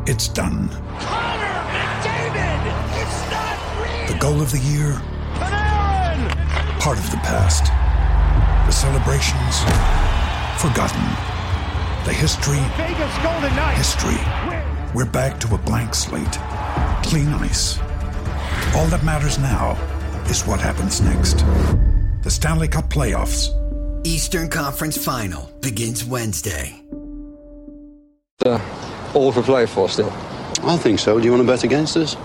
It's done. Connor McDavid! It's not real! The goal of the year? Panarin! Part of the past. The celebrations? Forgotten. The history? Vegas Golden Knights! History. We're back to a blank slate. Clean ice. All that matters now is what happens next. The Stanley Cup playoffs. Eastern Conference Final begins Wednesday. All for play for still? I think so. Do you want to bet against us?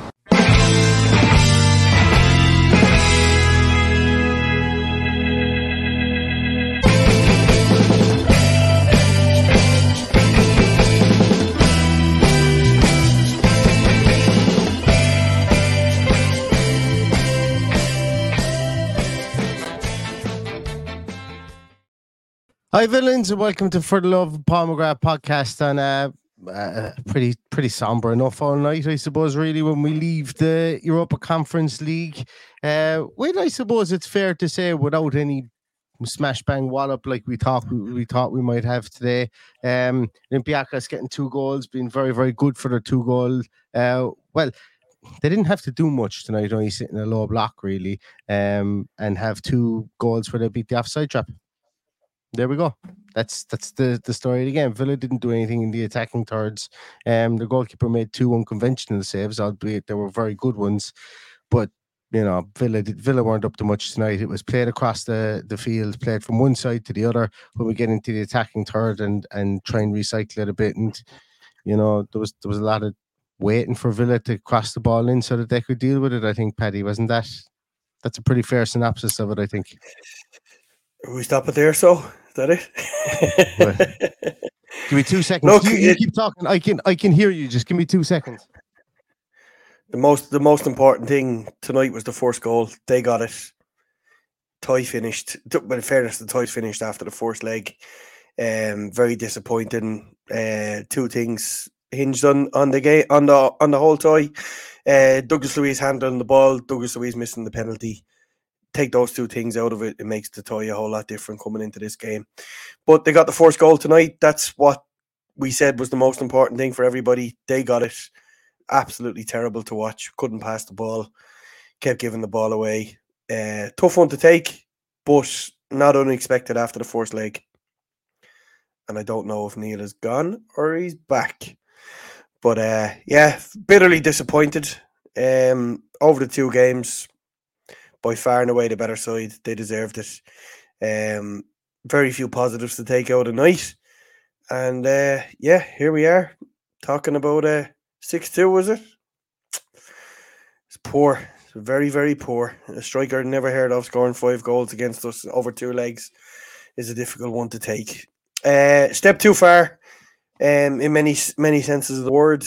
Hi, villains, and welcome to For the Love of Paul McGrath podcast on pretty somber enough all night, I suppose, really, when we leave the Europa Conference League. I suppose it's fair to say, without any smash bang wallop like we thought we might have today. Olympiacos getting 2 goals, being very, very good for their 2 goals. Well, they didn't have to do much tonight, only sit in a low block, really, and have 2 goals where they beat the offside trap. There we go. That's the story again. Villa didn't do anything in the attacking thirds. The goalkeeper made 2 unconventional saves, albeit they were very good ones. But you know, Villa weren't up to much tonight. It was played across the field, played from one side to the other. When we get into the attacking third and try and recycle it a bit, and you know, there was a lot of waiting for Villa to cross the ball in so that they could deal with it. I think, Paddy, wasn't that? That's a pretty fair synopsis of it, I think. We stop it there, so is that it? Give me 2 seconds. Look, you keep talking. I can hear you. Just give me 2 seconds. The most important thing tonight was the first goal. They got it. Tie finished. But in fairness, the tie finished after the first leg. Very disappointing. 2 things hinged on the game, on the whole tie. Douglas Luiz handling the ball. Douglas Luiz missing the penalty. Take those 2 things out of it, it makes the tie a whole lot different coming into this game. But they got the first goal tonight. That's what we said was the most important thing for everybody. They got it. Absolutely terrible to watch. Couldn't pass the ball. Kept giving the ball away. Tough one to take, but not unexpected after the first leg. And I don't know if Neil is gone or he's back. But bitterly disappointed. Over the 2 games, by far and away the better side. They deserved it. Very few positives to take out of the night. And here we are talking about 6-2, was it? It's poor. It's very, very poor. A striker never heard of scoring 5 goals against us over 2 legs is a difficult one to take. Step too far in many senses of the word.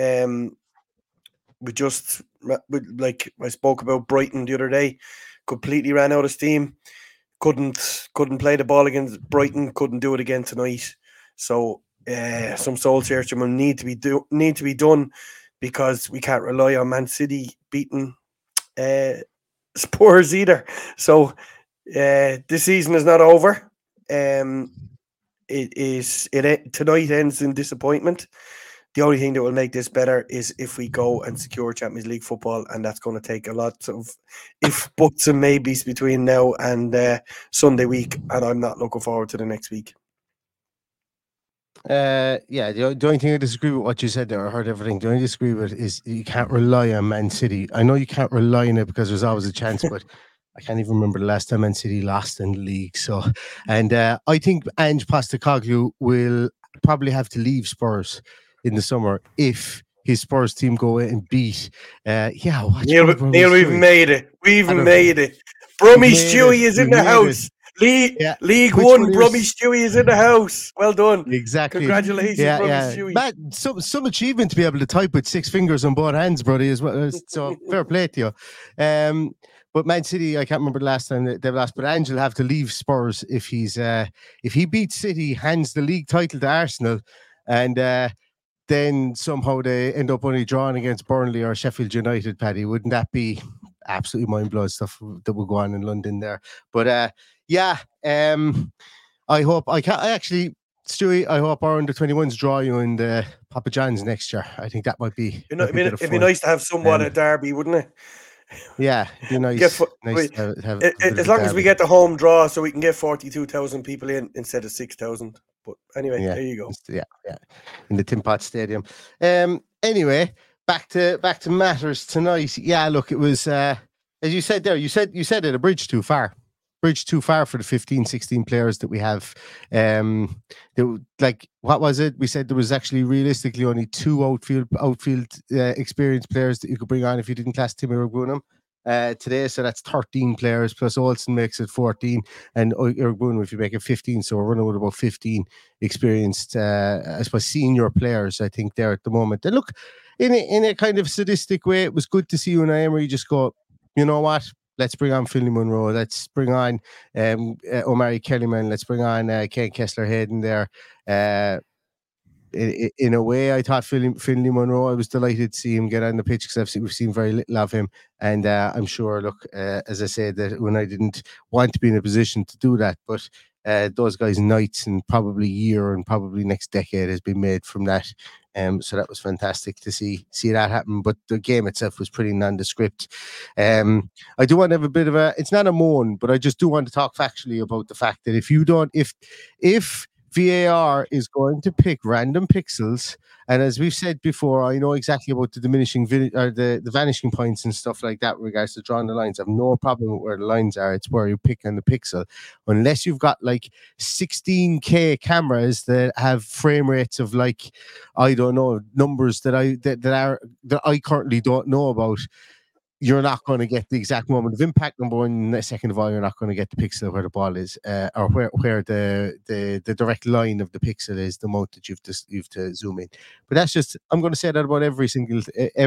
Like I spoke about Brighton the other day, completely ran out of steam. Couldn't play the ball against Brighton. Couldn't do it again tonight. So some soul searching will need to be done, because we can't rely on Man City beating Spurs either. So this season is not over. Tonight ends in disappointment. The only thing that will make this better is if we go and secure Champions League football, and that's going to take a lot of if, buts and maybes between now and Sunday week, and I'm not looking forward to the next week. The only thing I disagree with what you said there, I heard everything. The only disagree with is you can't rely on Man City. I know you can't rely on it because there's always a chance, but I can't even remember the last time Man City lost in the league. So, and I think Ange Postecoglou will probably have to leave Spurs in the summer if his Spurs team go in and beat. Neil, we've made it. We've made it. Brummy Stewie is in the house. League One, Brummy Stewie is in the house. Well done. Exactly. Congratulations, Brummy Stewie. Matt, some achievement to be able to type with 6 fingers on both hands, buddy, as well. So fair play to you. But Man City, I can't remember the last time they've lost, but Ange will have to leave Spurs if he beats City, hands the league title to Arsenal, and then somehow they end up only drawing against Burnley or Sheffield United, Paddy. Wouldn't that be absolutely mind-blowing stuff that will go on in London there? But I hope I actually Stewie, I hope our under-21s draw you in the Papa John's next year. I think that might be. It'd be nice to have somewhat at Derby, wouldn't it? Yeah, it'd be nice. As long as we get the home draw, so we can get 42,000 people in instead of 6,000. But anyway, there you go. Yeah, in the Tim Pot Stadium. Anyway, back to matters tonight. Yeah, look, it was as you said there. You said it a bridge too far for the 15, 16 players that we have. What was it? We said there was actually realistically only 2 outfield experienced players that you could bring on if you didn't class Timmy Irgbunam today. So that's 13 players plus Olsen makes it 14, and Irgbunam if you make it 15. So we're running with about 15 experienced, I suppose, senior players. I think there at the moment. And look, in a kind of sadistic way, it was good to see Unai Emery just go, you know what? Let's bring on Finlay Munro. Let's bring on Omari Kellyman. Let's bring on Ken Kessler-Hayden there. In a way, I thought Finlay Munro, I was delighted to see him get on the pitch because we've seen very little of him. And I'm sure, look, as I said, that when I didn't want to be in a position to do that, but those guys' nights and probably year and probably next decade has been made from that. So that was fantastic to see that happen. But the game itself was pretty nondescript. I do want to have a bit of it's not a moan, but I just do want to talk factually about the fact that if VAR is going to pick random pixels, and as we've said before, I know exactly about the the vanishing points and stuff like that with regards to drawing the lines. I have no problem with where the lines are. It's where you pick on the pixel. Unless you've got like 16K cameras that have frame rates of like, I don't know, numbers that I currently don't know about, you're not going to get the exact moment of impact, number one. Second of all, you're not going to get the pixel where the ball is, or where the direct line of the pixel is, the amount that you've to zoom in. But that's just, I'm going to say that about every single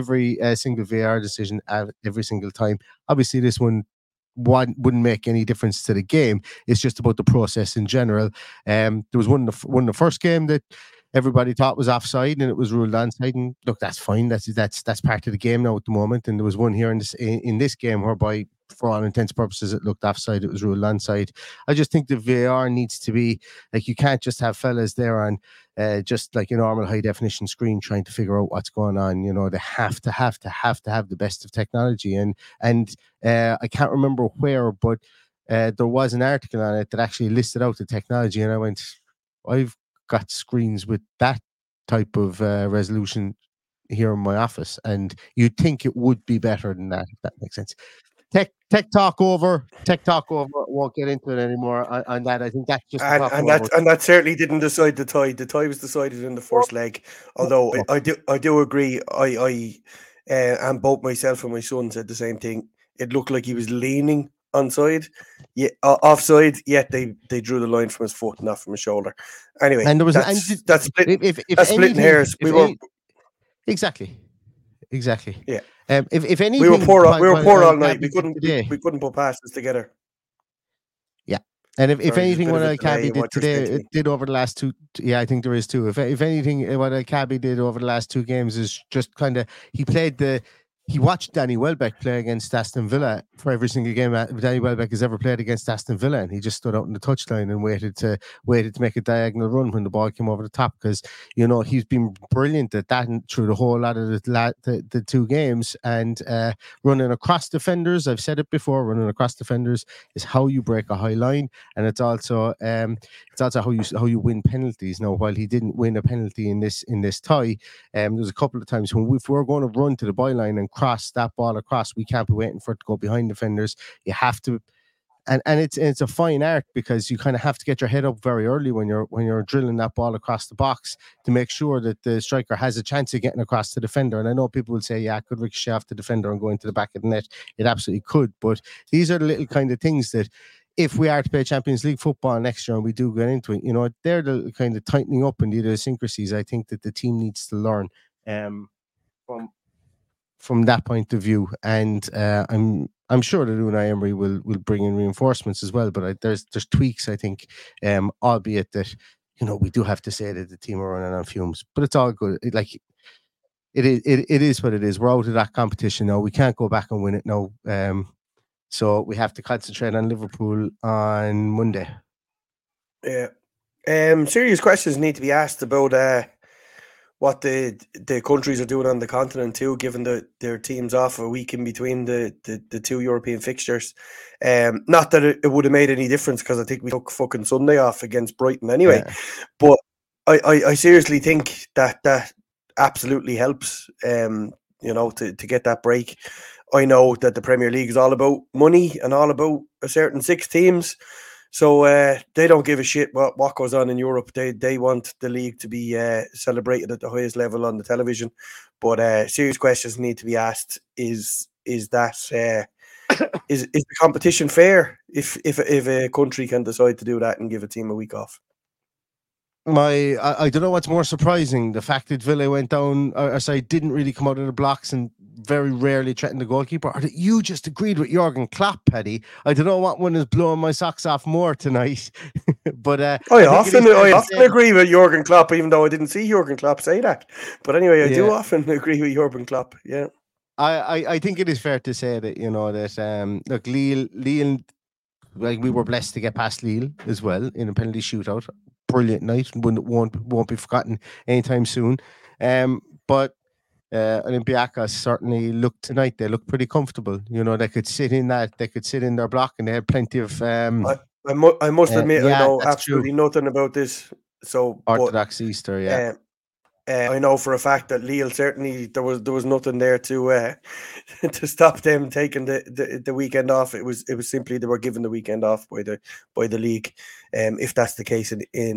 VAR decision every single time. Obviously, this one wouldn't make any difference to the game. It's just about the process in general. There was one in the first game that everybody thought was offside and it was ruled onside, and look, that's fine. That's part of the game now at the moment. And there was one here in this game whereby, for all intents and purposes, it looked offside. It was ruled onside. I just think the VAR needs to be like, you can't just have fellas there on just like a normal high definition screen trying to figure out what's going on. You know, they have to have the best of technology. And I can't remember where, but there was an article on it that actually listed out the technology, and I went, I've got screens with that type of resolution here in my office, and you'd think it would be better than that, if that makes sense. Tech talk over. Won't get into it anymore on that. I think that's just and that certainly didn't decide the tie. The tie was decided in the first leg. Although I do agree. I and both myself and my son said the same thing. It looked like he was leaning offside, yet they drew the line from his foot, not from his shoulder. Anyway, and there was that's splitting hairs. Exactly. Yeah. If anything, we were poor all night. We couldn't put passes together. Yeah, and if anything, what Cabby did today, did over the last two. Yeah, I think there is too. If anything, what Cabby did over the last 2 games is just kind of he watched Danny Welbeck play against Aston Villa for every single game Danny Welbeck has ever played against Aston Villa, and he just stood out in the touchline and waited to make a diagonal run when the ball came over the top, because you know he's been brilliant at that through the whole lot of the 2 games, and running across defenders. I've said it before. Running across defenders is how you break a high line, and it's also how you win penalties. Now, while he didn't win a penalty in this tie, there's a couple of times when if we're going to run to the byline and cross that ball across, we can't be waiting for it to go behind defenders. You have to, and it's a fine art, because you kind of have to get your head up very early when you're drilling that ball across the box to make sure that the striker has a chance of getting across the defender. And I know people will say, yeah, it could ricochet off the defender and go into the back of the net. It absolutely could, but these are the little kind of things that, if we are to play Champions League football next year and we do get into it, you know, they're the kind of tightening up and the idiosyncrasies I think that the team needs to learn from that point of view. And I'm sure that Unai Emery will bring in reinforcements as well. But there's tweaks, I think, albeit that, you know, we do have to say that the team are running on fumes. But it's all good. It is what it is. We're out of that competition now. We can't go back and win it now. So we have to concentrate on Liverpool on Monday. Yeah. Serious questions need to be asked about what the countries are doing on the continent too, given that their teams off a week in between the two European fixtures. Not that it would have made any difference, because I think we took fucking Sunday off against Brighton anyway. Yeah. But I seriously think that absolutely helps. To get that break. I know that the Premier League is all about money and all about a certain 6 teams. So they don't give a shit what goes on in Europe. They want the league to be celebrated at the highest level on the television. But serious questions need to be asked: Is that is the competition fair? If a country can decide to do that and give a team a week off? I don't know what's more surprising: the fact that Villa went down, didn't really come out of the blocks and very rarely threatened the goalkeeper, or that you just agreed with Jurgen Klopp, Paddy. I don't know what one is blowing my socks off more tonight. But I often agree with Jurgen Klopp, even though I didn't see Jurgen Klopp say that. But anyway, I do often agree with Jurgen Klopp. Yeah, I think it is fair to say that that look, Lille, like, we were blessed to get past Lille as well in a penalty shootout. Brilliant night, won't be forgotten anytime soon. But Olympiacos certainly looked tonight. They looked pretty comfortable. They could sit in their block, and they had plenty of. I must admit, I know absolutely nothing about this. So Orthodox Easter, yeah. I know for a fact that Lille, certainly there was nothing there to to stop them taking the weekend off. It was simply they were given the weekend off by the league. If that's the case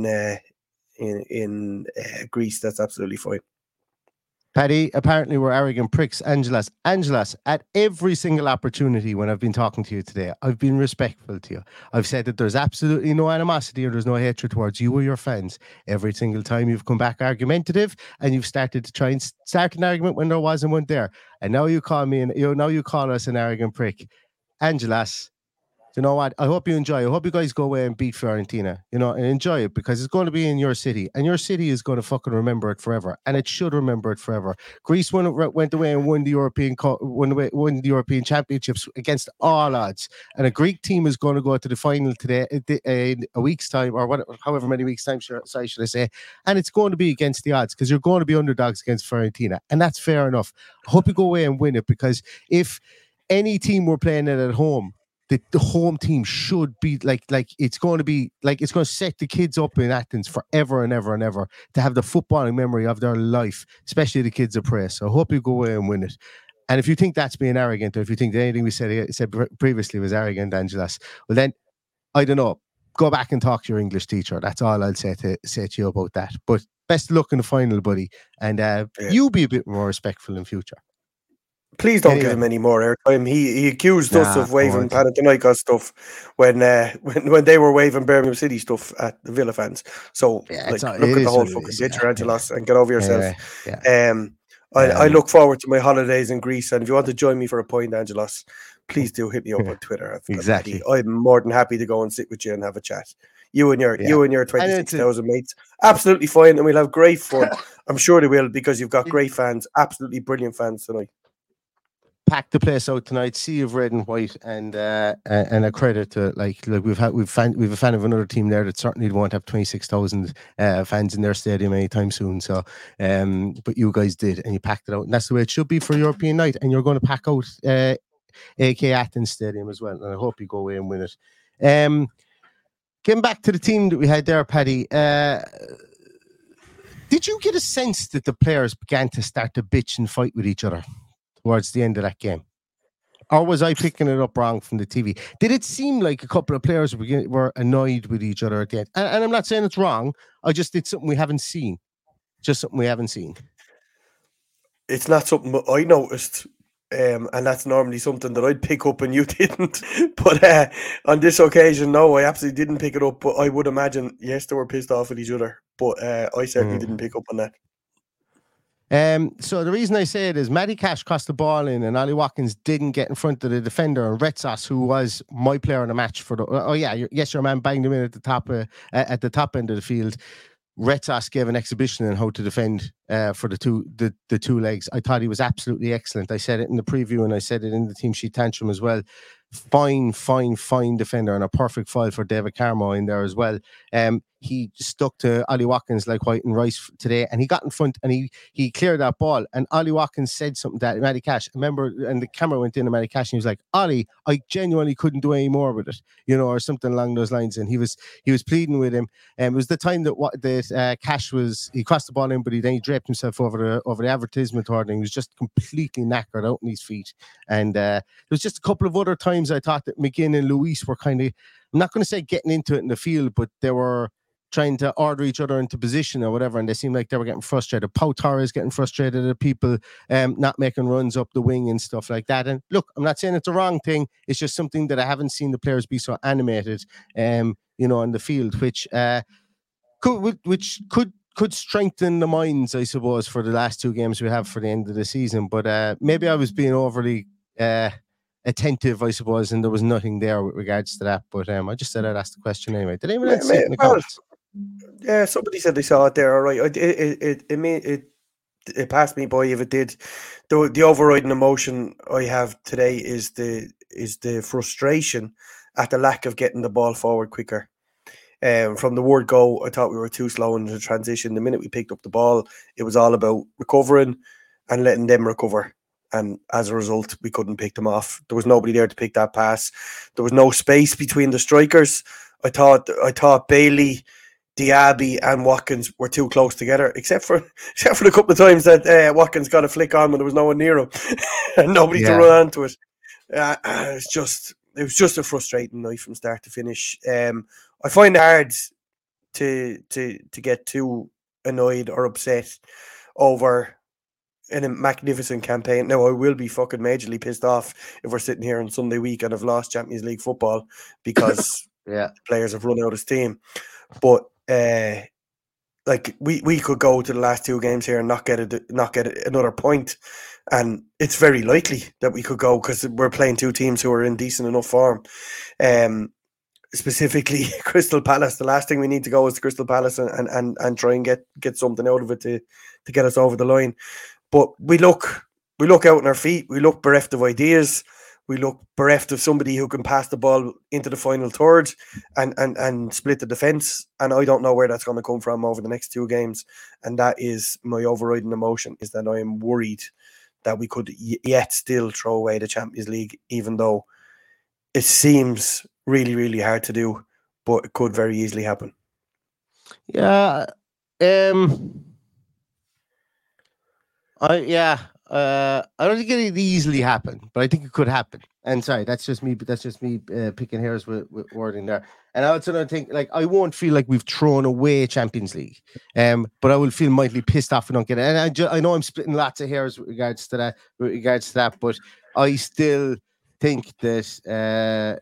in Greece, that's absolutely fine. Paddy, apparently we're arrogant pricks. Angelas, at every single opportunity when I've been talking to you today, I've been respectful to you. I've said that there's absolutely no animosity or there's no hatred towards you or your fans. Every single time you've come back argumentative, and you've started to try and start an argument when there wasn't one there. And now you call us an arrogant prick. Angelas, you know what? I hope you enjoy. I hope you guys go away and beat Fiorentina, and enjoy it, because it's going to be in your city, and your city is going to fucking remember it forever, and it should remember it forever. Greece went away and won the European Championships against all odds, and a Greek team is going to go to the final today in a week's time, or however many weeks' time, should I say, and it's going to be against the odds, because you're going to be underdogs against Fiorentina, and that's fair enough. I hope you go away and win it, because if any team were playing it at home, the home team should be like it's going to set the kids up in Athens forever and ever and ever to have the footballing memory of their life, especially the kids of Praise. So I hope you go away and win it. And if you think that's being arrogant, or if you think that anything we said previously was arrogant, Angelas, well then, I don't know, go back and talk to your English teacher. That's all I'll say to you about that. But best of luck in the final, buddy, and you be a bit more respectful in future. Please don't give him any more airtime. He accused us of waving Panathinaikos stuff when they were waving Birmingham City stuff at the Villa fans. So look at the whole fucking picture, Angelos, and get over yourself. I look forward to my holidays in Greece, and if you want to join me for a pint, Angelos, please do hit me up on Twitter. Exactly. I'm more than happy to go and sit with you and have a chat. You and your 26,000 mates, absolutely fine, and we'll have great fun. I'm sure they will, because you've got great fans, absolutely brilliant fans tonight. Pack the place out tonight. Sea of red and white, and a credit to we've a fan of another team there that certainly won't have 26,000 fans in their stadium anytime soon. So, but you guys did, and you packed it out, and that's the way it should be for European night. And you're going to pack out AK Athens Stadium as well, and I hope you go away and win it. Getting back to the team that we had there, Paddy. Did you get a sense that the players began to start to bitch and fight with each other towards the end of that game? Or was I picking it up wrong from the TV? Did it seem like a couple of players were annoyed with each other at the end? And I'm not saying it's wrong. I just did something we haven't seen. Just something we haven't seen. It's not something I noticed. And that's normally something that I'd pick up and you didn't. But on this occasion, no, I absolutely didn't pick it up. But I would imagine, yes, they were pissed off at each other. But I certainly didn't pick up on that. So the reason I say it is Matty Cash crossed the ball in, and Ollie Watkins didn't get in front of the defender. And Retsas, who was my player in the match for your man banged him in at the top end of the field. Retsas gave an exhibition on how to defend for the two legs. I thought he was absolutely excellent. I said it in the preview, and I said it in the team sheet tantrum as well. fine defender and a perfect foil for David Carmo in there as well. He stuck to Ollie Watkins like White and Rice today, and he got in front and he cleared that ball. And Ollie Watkins said something that Matty Cash, remember, and the camera went in to Matty Cash, and he was like, "Ollie, I genuinely couldn't do any more with it," or something along those lines. And he was pleading with him. It was the time that Cash he crossed the ball in, but then he draped himself over the advertisement board, and he was just completely knackered out on his feet. And there was just a couple of other times I thought that McGinn and Luis were kind of, I'm not going to say getting into it in the field, but they were trying to order each other into position or whatever, and they seemed like they were getting frustrated. Pau Torres getting frustrated at people not making runs up the wing and stuff like that. And look, I'm not saying it's a wrong thing. It's just something that I haven't seen the players be so animated, in the field, which could strengthen the minds, I suppose, for the last two games we have for the end of the season. But maybe I was being overly attentive, I suppose, and there was nothing there with regards to that. But I just said I'd ask the question anyway. Did anyone else see it in the comments? Yeah, somebody said they saw it there. All right, it passed me by if it did. The overriding emotion I have today is the frustration at the lack of getting the ball forward quicker. From the word go, I thought we were too slow in the transition. The minute we picked up the ball, it was all about recovering and letting them recover. And as a result, we couldn't pick them off. There was nobody there to pick that pass. There was no space between the strikers. I thought Bailey, Diaby and Watkins were too close together, except for the couple of times that Watkins got a flick on when there was no one near him and nobody to run onto it. It was just a frustrating night from start to finish. I find it hard to get too annoyed or upset over in a magnificent campaign. Now, I will be fucking majorly pissed off if we're sitting here on Sunday week and have lost Champions League football because players have run out of steam. But we could go to the last two games here and not get another point, and it's very likely that we could go because we're playing two teams who are in decent enough form. Specifically, Crystal Palace. The last thing we need to go is to Crystal Palace and try and get something out of it to get us over the line. But we look out on our feet. We look bereft of ideas. We look bereft of somebody who can pass the ball into the final third and split the defence. And I don't know where that's going to come from over the next two games. And that is my overriding emotion, is that I am worried that we could yet still throw away the Champions League, even though it seems really, really hard to do, but it could very easily happen. Yeah. I don't think it'd easily happen, but I think it could happen. And sorry, that's just me picking hairs with wording there. And I also don't think, I won't feel like we've thrown away Champions League, but I will feel mightily pissed off if we don't get it. And I know I'm splitting lots of hairs with regards to that, but I still think that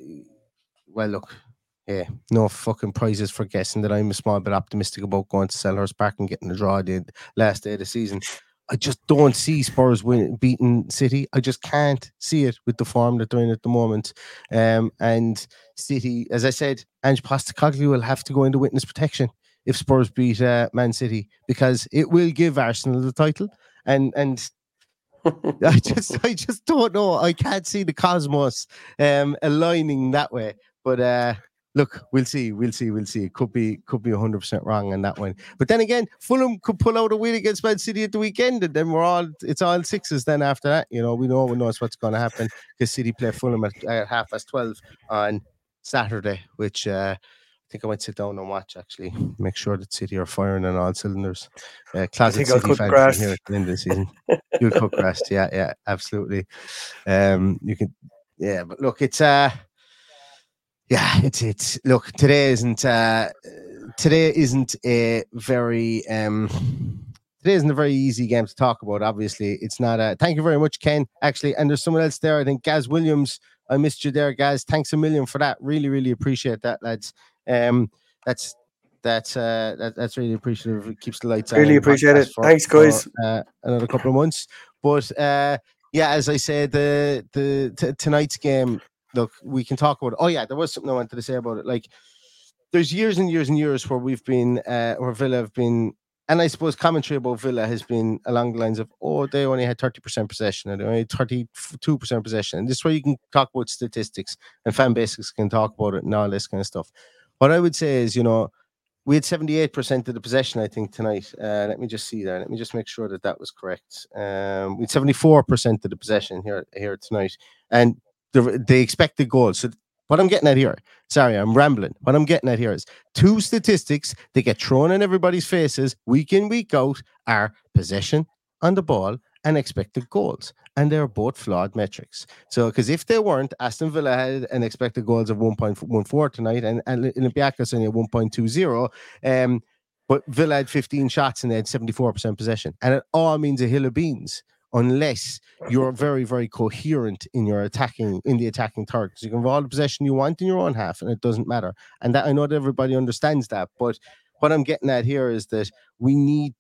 no fucking prizes for guessing that I'm a small bit optimistic about going to Selhurst Park and getting a draw the last day of the season. I just don't see Spurs beating City. I just can't see it with the form that they're in at the moment. And City, as I said, Ange Postecoglou will have to go into witness protection if Spurs beat Man City, because it will give Arsenal the title. And I just don't know. I can't see the cosmos aligning that way. But look, we'll see. It could be 100% wrong on that one. But then again, Fulham could pull out a win against Man City at the weekend, and then it's all sixes then after that. We know what's going to happen, because City play Fulham at 12:30 on Saturday, which I think I might sit down and watch, actually. Make sure that City are firing on all cylinders. Closet City fans here at the end of the season. You'll cook grass, yeah, absolutely. You can, but look, it's look, today isn't a very easy game to talk about. Obviously, it's not. Thank you very much, Ken. Actually, and there's someone else there. I think Gaz Williams. I missed you there, Gaz. Thanks a million for that. Really, really appreciate that, lads. That's really appreciative. It keeps the lights on. Really appreciate it. Thanks, guys. Another couple of months, but as I said, the tonight's game. Look, we can talk about it. Oh yeah, there was something I wanted to say about it. There's years and years and years where we've been, where Villa have been I suppose commentary about Villa has been along the lines of, oh, they only had 30% possession, and they only had 32% possession. And this is where you can talk about statistics, and fan basics can talk about it and all this kind of stuff. What I would say is, we had 78% of the possession, I think, tonight. Let me just see there. Let me just make sure that was correct. We had 74% of the possession here tonight. And the expected goals. So what I'm getting at here, sorry, I'm rambling. What I'm getting at here is two statistics that get thrown in everybody's faces week in, week out are possession on the ball and expected goals. And they're both flawed metrics. So, because if they weren't, Aston Villa had an expected goals of 1.14 tonight, and Olympiacos only had 1.20. But Villa had 15 shots and they had 74% possession. And it all means a hill of beans unless you're very, very coherent in the attacking third. Because you can have all the possession you want in your own half, and it doesn't matter. And that I know that everybody understands that, but what I'm getting at here is that we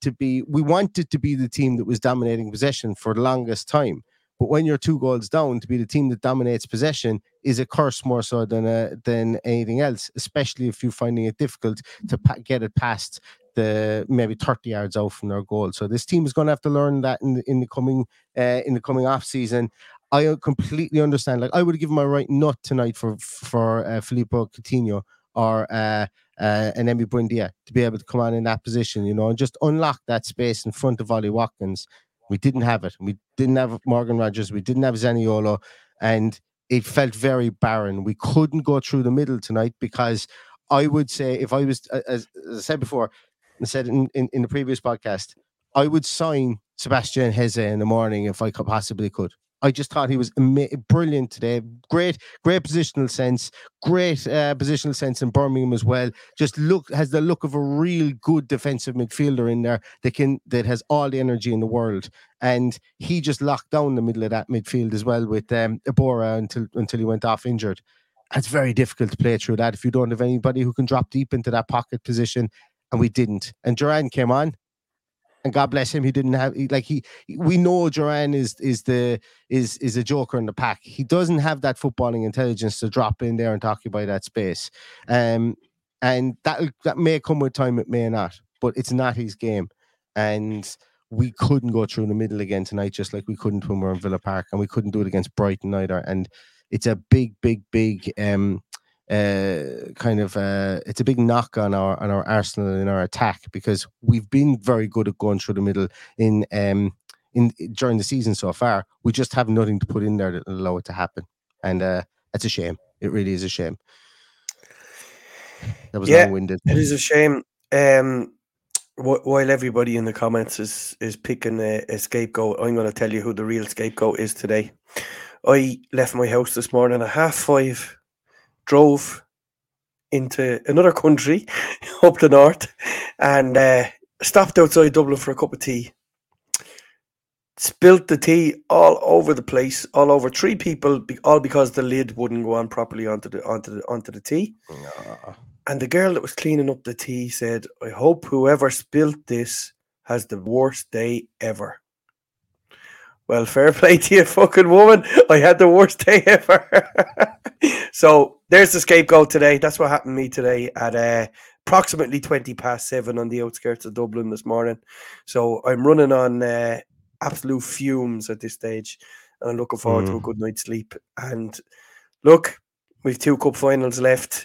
wanted to be the team that was dominating possession for the longest time. But when you're 2 goals down, to be the team that dominates possession is a curse more so than anything else, especially if you're finding it difficult to get it past the maybe 30 yards out from their goal. So this team is going to have to learn that in the coming off season. I completely understand. Like, I would have given my right nut tonight for Filippo Coutinho or an Emi Buendia to be able to come on in that position, and just unlock that space in front of Ollie Watkins. We didn't have it. We didn't have Morgan Rogers. We didn't have Zaniolo, and it felt very barren. We couldn't go through the middle tonight because I would say, if I was, as I said before, I said in the previous podcast, I would sign Sebastian Heze in the morning if I possibly could. I just thought he was brilliant today. Great positional sense. Great positional sense in Birmingham as well. Just has the look of a real good defensive midfielder in there that has all the energy in the world. And he just locked down the middle of that midfield as well with Iborra until he went off injured. It's very difficult to play through that if you don't have anybody who can drop deep into that pocket position. And we didn't. And Duran came on. And God bless him, he didn't have we know Duran is a joker in the pack. He doesn't have that footballing intelligence to drop in there and occupy that space. And that may come with time, it may not, but it's not his game. And we couldn't go through the middle again tonight, just like we couldn't when we were in Villa Park, and we couldn't do it against Brighton either. And it's a big it's a big knock on our Arsenal and our attack, because we've been very good at going through the middle in during the season so far. We just have nothing to put in there that will allow it to happen, and that's a shame. It really is a shame. That was long-winded. It is a shame. While everybody in the comments is picking a scapegoat, I'm going to tell you who the real scapegoat is today. I left my house this morning at 5:30. Drove into another country up the north and stopped outside Dublin for a cup of tea. Spilt the tea all over the place, all over 3 people, all because the lid wouldn't go on properly onto the tea. No. And the girl that was cleaning up the tea said, "I hope whoever spilt this has the worst day ever." Well, fair play to you, fucking woman. I had the worst day ever. So there's the scapegoat today. That's what happened to me today at approximately 7:20 on the outskirts of Dublin this morning. So I'm running on absolute fumes at this stage, and I'm looking forward to a good night's sleep. And look, we've 2 cup finals left.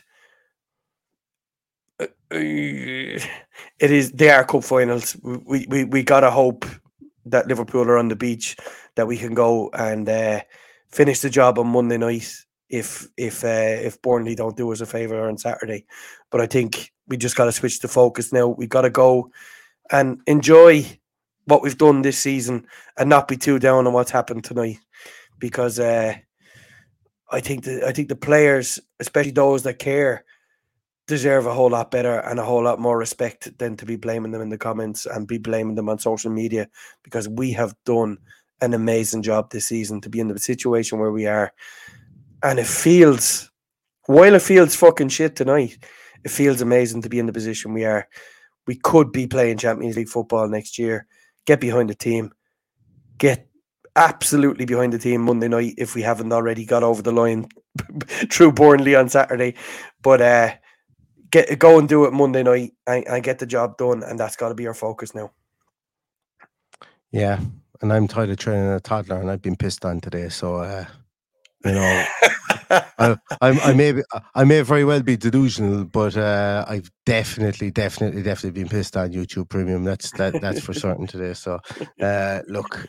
They are cup finals. We gotta hope that Liverpool are on the beach, that we can go and finish the job on Monday night if Burnley don't do us a favour on Saturday. But I think we just got to switch the focus now. We got to go and enjoy what we've done this season and not be too down on what's happened tonight, because I think the players, especially those that care, deserve a whole lot better and a whole lot more respect than to be blaming them in the comments and be blaming them on social media, because we have done an amazing job this season to be in the situation where we are. And while it feels fucking shit tonight, it feels amazing to be in the position we are. We could be playing Champions League football next year. Get behind the team. Get absolutely behind the team Monday night if we haven't already got over the line through Burnley on Saturday. But go and do it Monday night and get the job done, and that's got to be our focus now. Yeah, and I'm tired of training a toddler, and I've been pissed on today. So, I may very well be delusional, but I've definitely been pissed on YouTube Premium. That's for certain today. So, look,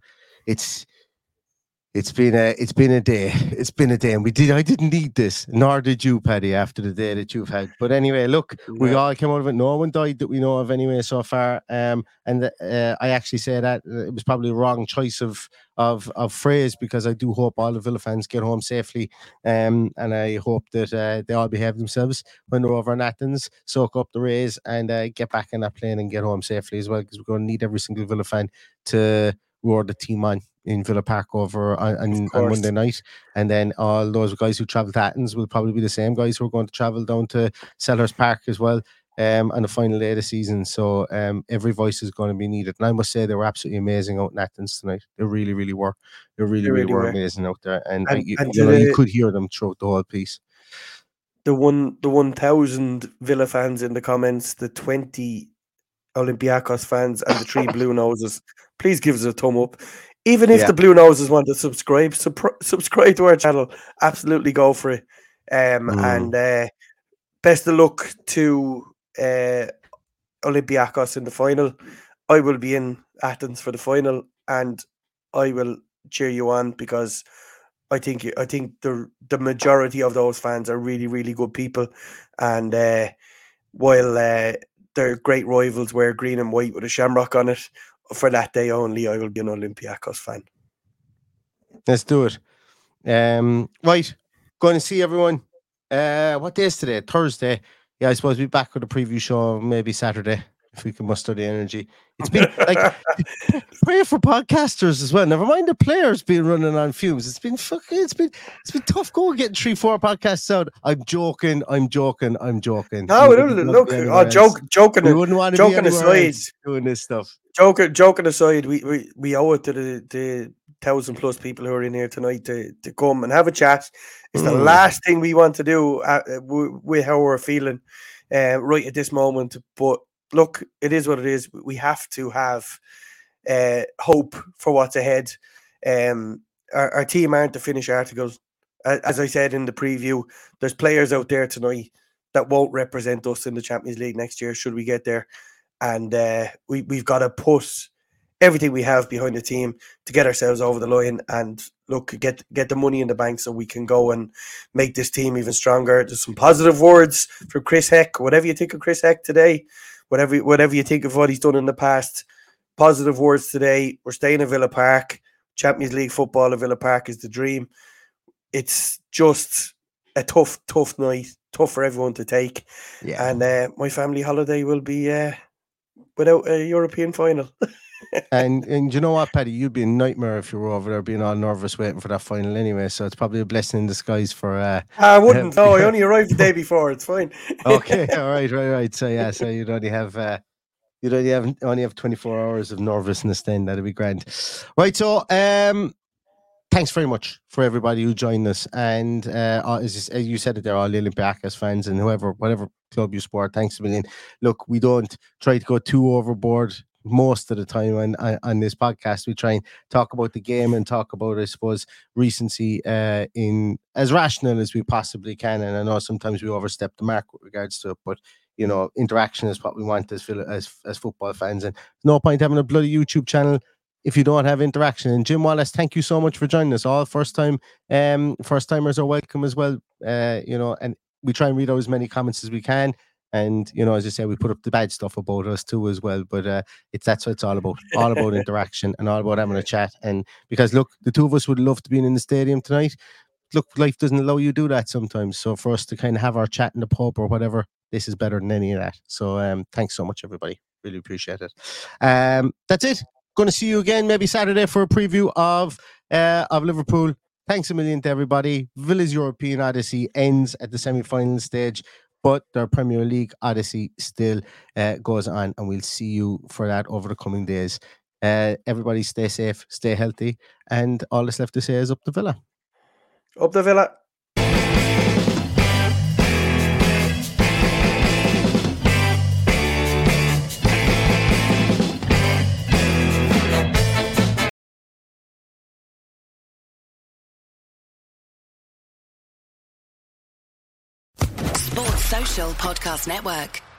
It's been a day. And I didn't need this, nor did you, Paddy, after the day that you've had. But anyway, look, we all came out of it. No one died that we know of anyway so far. I actually say that it was probably a wrong choice of phrase, because I do hope all the Villa fans get home safely. And I hope that they all behave themselves when they're over in Athens, soak up the rays, and get back in that plane and get home safely as well, because we're going to need every single Villa fan to roar the team on in Villa Park over on Monday night. And then all those guys who travel to Athens will probably be the same guys who are going to travel down to Selhurst Park as well on the final day of the season. So every voice is going to be needed. And I must say, they were absolutely amazing out in Athens tonight. They really, really were. They really were amazing out there. And you could hear them throughout the whole piece. The 1,000 Villa fans in the comments, the 20 Olympiacos fans, and the 3 Blue Noses, please give us a thumb up. Even if the Blue Noses want to subscribe to our channel, absolutely go for it. And best of luck to Olympiacos in the final. I will be in Athens for the final, and I will cheer you on, because I think the majority of those fans are really, really good people. And while they're great rivals, wear green and white with a shamrock on it, for that day only, I will be an Olympiacos fan. Let's do it. Right, going to see everyone. What day is today? Thursday. Yeah, I suppose we'll be back with a preview show maybe Saturday, if we can muster the energy. It's been like prayer for podcasters as well. Never mind the players being running on fumes. It's been tough going getting 3-4 podcasts out. I'm joking. No, look, joking. We wouldn't want to be aside doing this stuff. Joking aside, we owe it to the 1,000+ people who are in here tonight to come and have a chat. It's the last thing we want to do with how we're feeling right at this moment. But look, it is what it is. We have to have hope for what's ahead. Our team aren't the finished articles. As I said in the preview, there's players out there tonight that won't represent us in the Champions League next year, should we get there. And we've got to put everything we have behind the team to get ourselves over the line and look, get the money in the bank so we can go and make this team even stronger. There's some positive words for Chris Heck. Whatever you think of Chris Heck today, whatever you think of what he's done in the past, positive words today. We're staying at Villa Park. Champions League football at Villa Park is the dream. It's just a tough night, tough for everyone to take. Yeah. And my family holiday will be without a European final. and you know what, Paddy, you'd be a nightmare if you were over there being all nervous waiting for that final anyway. So it's probably a blessing in disguise for. I wouldn't. No, I only arrived the day before. It's fine. Okay, all right. So yeah, so you'd only have 24 hours of nervousness. Then that'd be grand. Right. So thanks very much for everybody who joined us, and as you said it there, all the Olympiacos fans and whatever club you support. Thanks a million. Look, we don't try to go too overboard most of the time on this podcast. We try and talk about the game and talk about, I suppose, recency in as rational as we possibly can. And I know sometimes we overstep the mark with regards to it, but you know, interaction is what we want as football fans. And no point having a bloody YouTube channel if you don't have interaction. And Jim Wallace, thank you so much for joining us. All first timers are welcome as well. And we try and read out as many comments as we can. And, you know, as I say, we put up the bad stuff about us too as well. But that's what it's all about interaction and all about having a chat. And because, look, the two of us would love to be in the stadium tonight. Look, life doesn't allow you to do that sometimes. So for us to kind of have our chat in the pub or whatever, this is better than any of that. So thanks so much, everybody. Really appreciate it. That's it. Going to see you again maybe Saturday for a preview of Liverpool. Thanks a million to everybody. Villa's European Odyssey ends at the semi-final stage, but their Premier League Odyssey still goes on, and we'll see you for that over the coming days. Everybody stay safe, stay healthy, and all that's left to say is up the Villa. Up the Villa. Social Podcast Network.